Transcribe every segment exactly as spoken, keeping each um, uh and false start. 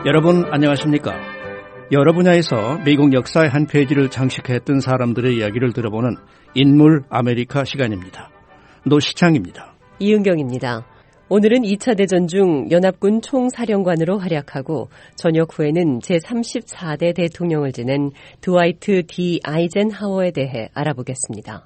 여러분 안녕하십니까? 여러 분야에서 미국 역사의 한 페이지를 장식했던 사람들의 이야기를 들어보는 인물 아메리카 시간입니다. 노시창입니다. 이은경입니다. 오늘은 이 차 대전 중 연합군 총사령관으로 활약하고 전역 후에는 제삼십사 대 대통령을 지낸 드와이트 D. 아이젠하워에 대해 알아보겠습니다.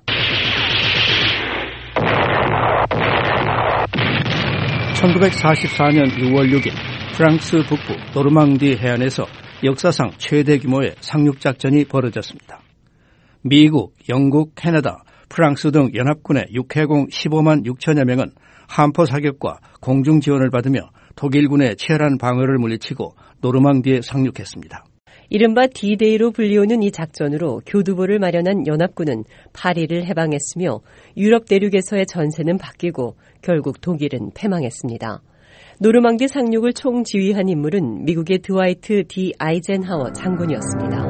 천구백사십사 년 유월 육 일 프랑스 북부 노르망디 해안에서 역사상 최대 규모의 상륙작전이 벌어졌습니다. 미국, 영국, 캐나다, 프랑스 등 연합군의 육해공 십오만 육천여 명은 함포 사격과 공중 지원을 받으며 독일군의 치열한 방어를 물리치고 노르망디에 상륙했습니다. 이른바 디데이로 불리우는 이 작전으로 교두보를 마련한 연합군은 파리를 해방했으며 유럽 대륙에서의 전세는 바뀌고 결국 독일은 패망했습니다. 노르망디 상륙을 총지휘한 인물은 미국의 드와이트 D. 아이젠하워 장군이었습니다.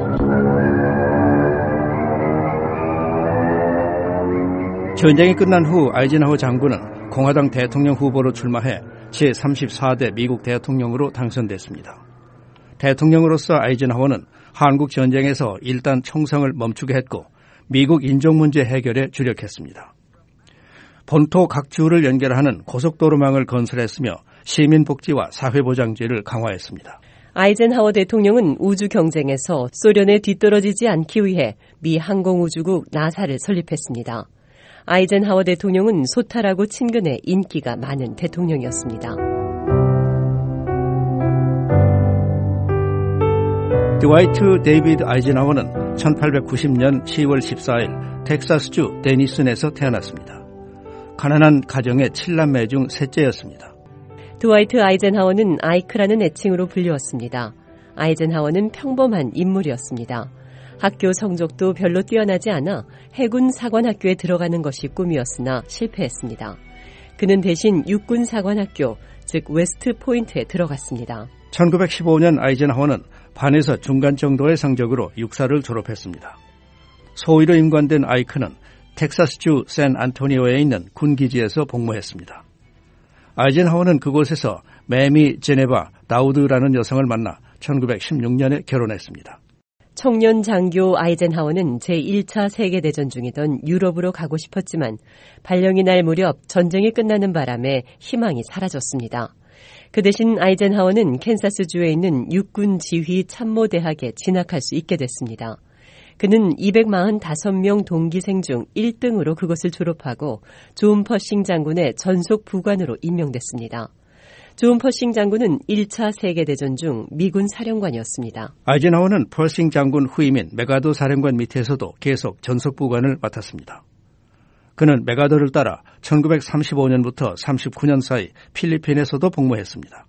전쟁이 끝난 후 아이젠하워 장군은 공화당 대통령 후보로 출마해 제삼십사 대 미국 대통령으로 당선됐습니다. 대통령으로서 아이젠하워는 한국 전쟁에서 일단 총성을 멈추게 했고 미국 인종 문제 해결에 주력했습니다. 본토 각 주를 연결하는 고속도로망을 건설했으며 시민복지와 사회보장제를 강화했습니다. 아이젠하워 대통령은 우주 경쟁에서 소련에 뒤떨어지지 않기 위해 미 항공우주국 나사를 설립했습니다. 아이젠하워 대통령은 소탈하고 친근해 인기가 많은 대통령이었습니다. 드와이트 데이비드 아이젠하워는 천팔백구십 년 시월 십사일 텍사스주 데니슨에서 태어났습니다. 가난한 가정의 칠남매 중 셋째였습니다. 드와이트 아이젠하워는 아이크라는 애칭으로 불리웠습니다. 아이젠하워는 평범한 인물이었습니다. 학교 성적도 별로 뛰어나지 않아 해군 사관학교에 들어가는 것이 꿈이었으나 실패했습니다. 그는 대신 육군 사관학교, 즉 웨스트 포인트에 들어갔습니다. 천구백십오 년 아이젠하워는 반에서 중간 정도의 성적으로 육사를 졸업했습니다. 소위로 임관된 아이크는 텍사스주 샌안토니오에 있는 군기지에서 복무했습니다. 아이젠하워는 그곳에서 매미 제네바 다우드라는 여성을 만나 천구백십육 년에 결혼했습니다. 청년 장교 아이젠하워는 제일 차 세계대전 중이던 유럽으로 가고 싶었지만 발령이 날 무렵 전쟁이 끝나는 바람에 희망이 사라졌습니다. 그 대신 아이젠하워는 캔사스주에 있는 육군 지휘 참모대학에 진학할 수 있게 됐습니다. 그는 이백사십오 명 동기생 중 일 등으로 그것을 졸업하고 존 퍼싱 장군의 전속 부관으로 임명됐습니다. 존 퍼싱 장군은 일 차 세계대전 중 미군 사령관이었습니다. 아이젠하워는 퍼싱 장군 후임인 메가더 사령관 밑에서도 계속 전속 부관을 맡았습니다. 그는 메가더를 따라 천구백삼십오 년부터 삼십구 년 사이 필리핀에서도 복무했습니다.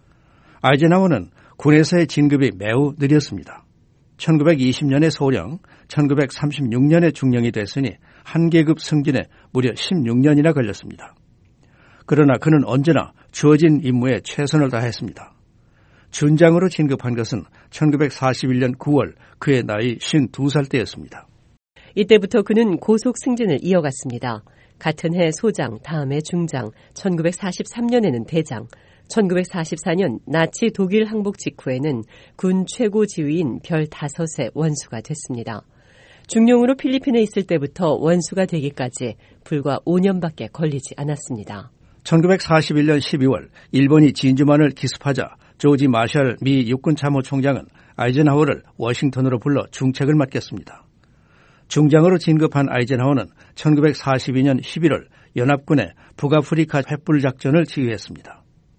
아이젠하워는 군에서의 진급이 매우 느렸습니다. 천구백이십 년에 소령, 천구백삼십육 년에 중령이 됐으니 한 계급 승진에 무려 십육 년이나 걸렸습니다. 그러나 그는 언제나 주어진 임무에 최선을 다했습니다. 준장으로 진급한 것은 천구백사십일 년 구월 그의 나이 오십이 살 때였습니다. 이때부터 그는 고속 승진을 이어갔습니다. 같은 해 소장, 다음해 중장, 천구백사십삼 년에는 대장, 천구백사십사 년 나치 독일 항복 직후에는 군 최고 지휘인 별 다섯의 원수가 됐습니다. 중령으로 필리핀에 있을 때부터 원수가 되기까지 불과 오 년밖에 걸리지 않았습니다. 천구백사십일 년 십이월 일본이 진주만을 기습하자 조지 마샬 미 육군 참모총장은 아이젠하워를 워싱턴으로 불러 중책을 맡겼습니다. 중장으로 진급한 아이젠하워는 천구백사십이 년 십일월 연합군의 북아프리카 횃불 작전을 지휘했습니다.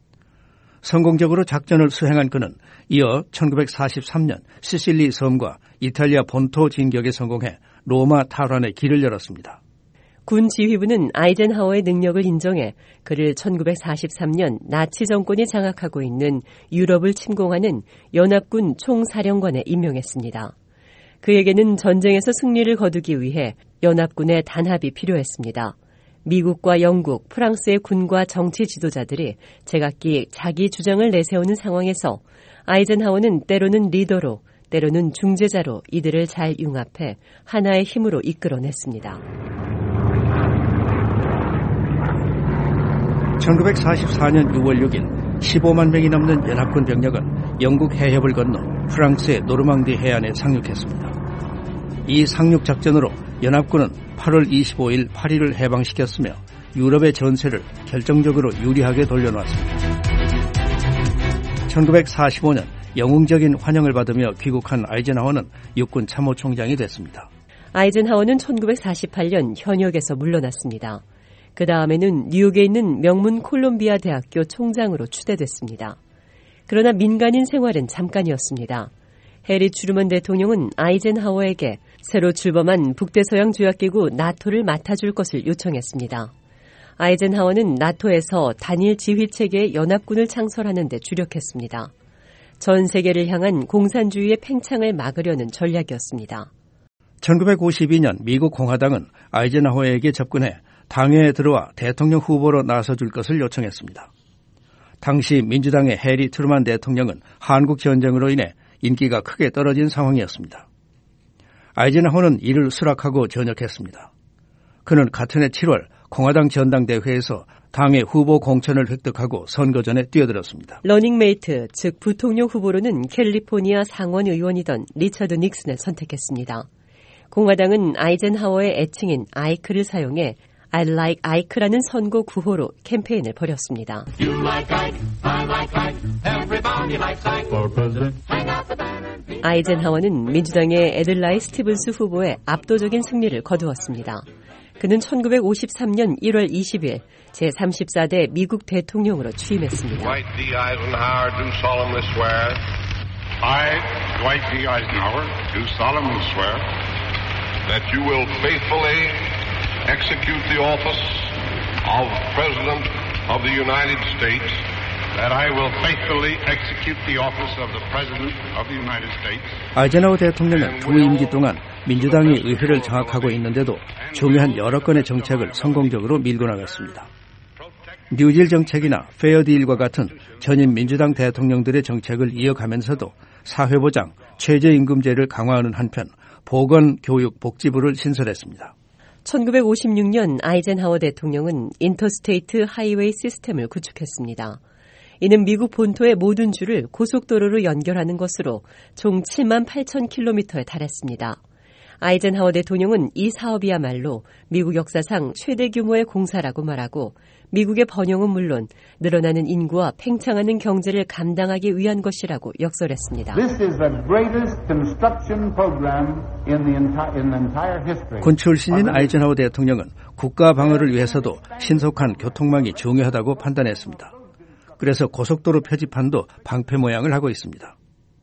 성공적으로 작전을 수행한 그는 이어 천구백사십삼 년 시실리 섬과 이탈리아 본토 진격에 성공해 로마 탈환의 길을 열었습니다. 군 지휘부는 아이젠하워의 능력을 인정해 그를 천구백사십삼 년 나치 정권이 장악하고 있는 유럽을 침공하는 연합군 총사령관에 임명했습니다. 그에게는 전쟁에서 승리를 거두기 위해 연합군의 단합이 필요했습니다. 미국과 영국, 프랑스의 군과 정치 지도자들이 제각기 자기 주장을 내세우는 상황에서 아이젠하워는 때로는 리더로, 때로는 중재자로 이들을 잘 융합해 하나의 힘으로 이끌어냈습니다. 천구백사십사 년 유월 육 일 십오만 명이 넘는 연합군 병력은 영국 해협을 건너 프랑스의 노르망디 해안에 상륙했습니다. 이 상륙 작전으로 연합군은 팔월 이십오일 파리를 해방시켰으며 유럽의 전세를 결정적으로 유리하게 돌려놓았습니다. 천구백사십오년 영웅적인 환영을 받으며 귀국한 아이젠하워는 육군 참모총장이 됐습니다. 아이젠하워는 천구백사십팔년 현역에서 물러났습니다. 그 다음에는 뉴욕에 있는 명문 콜롬비아 대학교 총장으로 추대됐습니다. 그러나 민간인 생활은 잠깐이었습니다. 해리 트루먼 대통령은 아이젠하워에게 새로 출범한 북대서양 조약기구 나토를 맡아줄 것을 요청했습니다. 아이젠하워는 나토에서 단일 지휘체계의 연합군을 창설하는 데 주력했습니다. 전 세계를 향한 공산주의의 팽창을 막으려는 전략이었습니다. 천구백오십이년 미국 공화당은 아이젠하워에게 접근해 당회에 들어와 대통령 후보로 나서줄 것을 요청했습니다. 당시 민주당의 해리 트루먼 대통령은 한국 전쟁으로 인해 인기가 크게 떨어진 상황이었습니다. 아이젠하워는 이를 수락하고 전역했습니다. 그는 같은 해 칠월 공화당 전당대회에서 당의 후보 공천을 획득하고 선거 전에 뛰어들었습니다. 러닝메이트, 즉 부통령 후보로는 캘리포니아 상원 의원이던 리처드 닉슨을 선택했습니다. 공화당은 아이젠하워의 애칭인 아이크를 사용해 I like Ike라는 선거 구호로 캠페인을 벌였습니다. You like Ike, I like Ike, everybody likes Ike for president. 아이젠하워는 민주당의 에들라이 스티븐스 후보에 압도적인 승리를 거두었습니다. 그는 천구백오십삼년 일월 이십일 제삼십사대 미국 대통령으로 취임했습니다. Dwight D. Eisenhower do solemnly swear. I, Dwight D. Eisenhower, do solemnly swear that you will faithfully execute the office of President of the United States. That I will faithfully execute the office of the President of the United States. 아이젠하워 대통령은 두 임기 동안 민주당이 의회를 장악하고 있는데도 중요한 여러 건의 정책을 성공적으로 밀고 나갔습니다. 뉴딜 정책이나 페어딜과 같은 전임 민주당 대통령들의 정책을 이어가면서도 사회보장, 최저임금제를 강화하는 한편 보건, 교육, 복지부를 신설했습니다. 천구백오십육년 아이젠하워 대통령은 인터스테이트 하이웨이 시스템을 구축했습니다. 이는 미국 본토의 모든 주를 고속도로로 연결하는 것으로 총 칠만 팔천 킬로미터에 달했습니다. 아이젠하워 대통령은 이 사업이야말로 미국 역사상 최대 규모의 공사라고 말하고 미국의 번영은 물론 늘어나는 인구와 팽창하는 경제를 감당하기 위한 것이라고 역설했습니다. 군 출신인 아이젠하워 대통령은 국가 방어를 위해서도 신속한 교통망이 중요하다고 판단했습니다. 그래서 고속도로 표지판도 방패 모양을 하고 있습니다.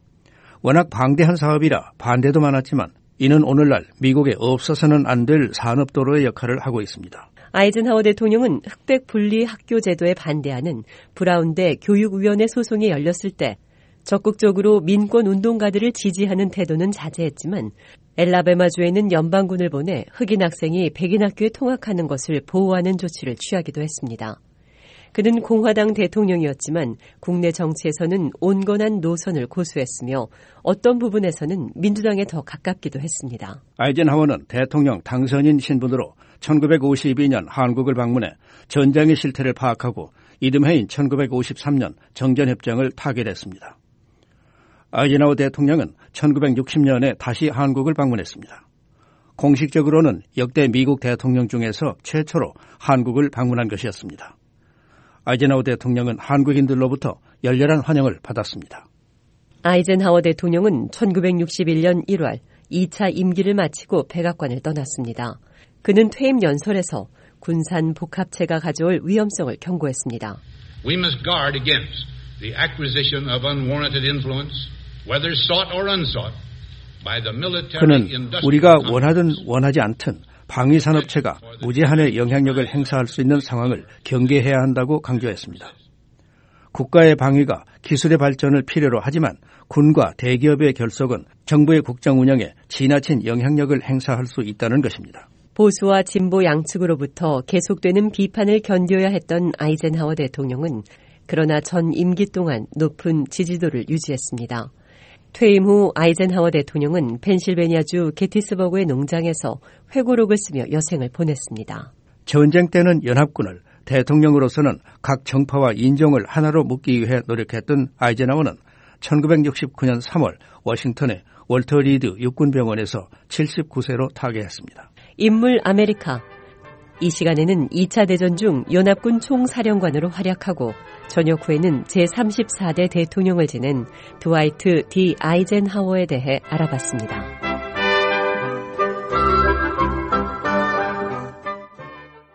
워낙 방대한 사업이라 반대도 많았지만 이는 오늘날 미국에 없어서는 안 될 산업도로의 역할을 하고 있습니다. 아이젠하워 대통령은 흑백 분리 학교 제도에 반대하는 브라운대 교육위원회 소송이 열렸을 때 적극적으로 민권 운동가들을 지지하는 태도는 자제했지만 엘라베마주에는 연방군을 보내 흑인 학생이 백인 학교에 통학하는 것을 보호하는 조치를 취하기도 했습니다. 그는 공화당 대통령이었지만 국내 정치에서는 온건한 노선을 고수했으며 어떤 부분에서는 민주당에 더 가깝기도 했습니다. 아이젠하워는 대통령 당선인 신분으로 천구백오십이년 한국을 방문해 전쟁의 실태를 파악하고 이듬해인 천구백오십삼년 정전협정을 타결했습니다. 아이젠하워 대통령은 천구백육십년에 다시 한국을 방문했습니다. 공식적으로는 역대 미국 대통령 중에서 최초로 한국을 방문한 것이었습니다. 아이젠하워 대통령은 한국인들로부터 열렬한 환영을 받았습니다. 아이젠하워 대통령은 천구백육십일년 일월 이 차 임기를 마치고 백악관을 떠났습니다. 그는 퇴임 연설에서 군산 복합체가 가져올 위험성을 경고했습니다. We must guard against the acquisition of unwarranted influence, whether sought or unsought, by the military 그는 industrial 우리가 원하든 원하지 않든 방위산업체가 무제한의 영향력을 행사할 수 있는 상황을 경계해야 한다고 강조했습니다. 국가의 방위가 기술의 발전을 필요로 하지만 군과 대기업의 결속은 정부의 국정 운영에 지나친 영향력을 행사할 수 있다는 것입니다. 보수와 진보 양측으로부터 계속되는 비판을 견뎌야 했던 아이젠하워 대통령은 그러나 전 임기 동안 높은 지지도를 유지했습니다. 퇴임 후 아이젠하워 대통령은 펜실베니아주 게티스버그의 농장에서 회고록을 쓰며 여생을 보냈습니다. 전쟁 때는 연합군을, 대통령으로서는 각 정파와 인종을 하나로 묶기 위해 노력했던 아이젠하워는 천구백육십구 년 삼월 워싱턴의 월터 리드 육군병원에서 칠십구 세로 타계했습니다. 인물 아메리카. 이 시간에는 이 차 대전 중 연합군 총사령관으로 활약하고 전역 후에는 제삼십사 대 대통령을 지낸 드와이트 디 아이젠하워에 대해 알아봤습니다.